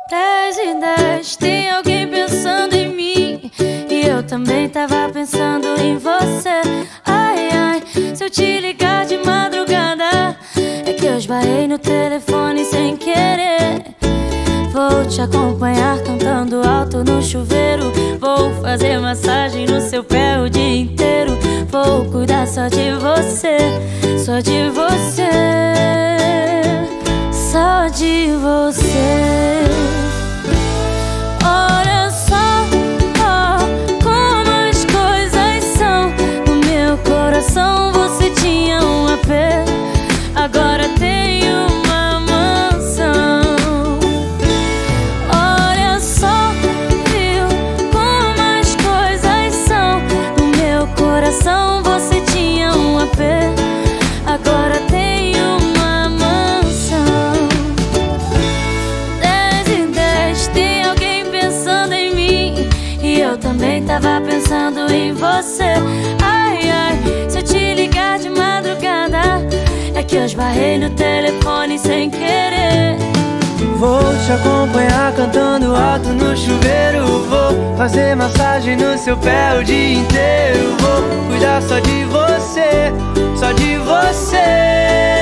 10 tem alguém pensando em mim, e eu também tava pensando em você. Ai, ai, se eu te ligar de madrugada, é que eu esbarrei no telefone sem querer. Vou te acompanhar cantando alto no chuveiro, vou fazer massagem no seu pé o dia inteiro. Vou cuidar só de você, só de você, só de você. Olha só, oh, como as coisas são. No meu coração você tinha um AP, agora tem uma mansão. Olha só, viu como as coisas são. No meu coração você tinha um AP, agora tem uma mansão. 10 tem alguém pensando em mim, e eu também tava pensando em você. Ai, ai, se eu te ligar de madrugada, é que eu esbarrei no telefone sem querer. Vou te acompanhar cantando alto no chuveiro, vou fazer massagem no seu pé o dia inteiro. Vou cuidar só de você, só de você.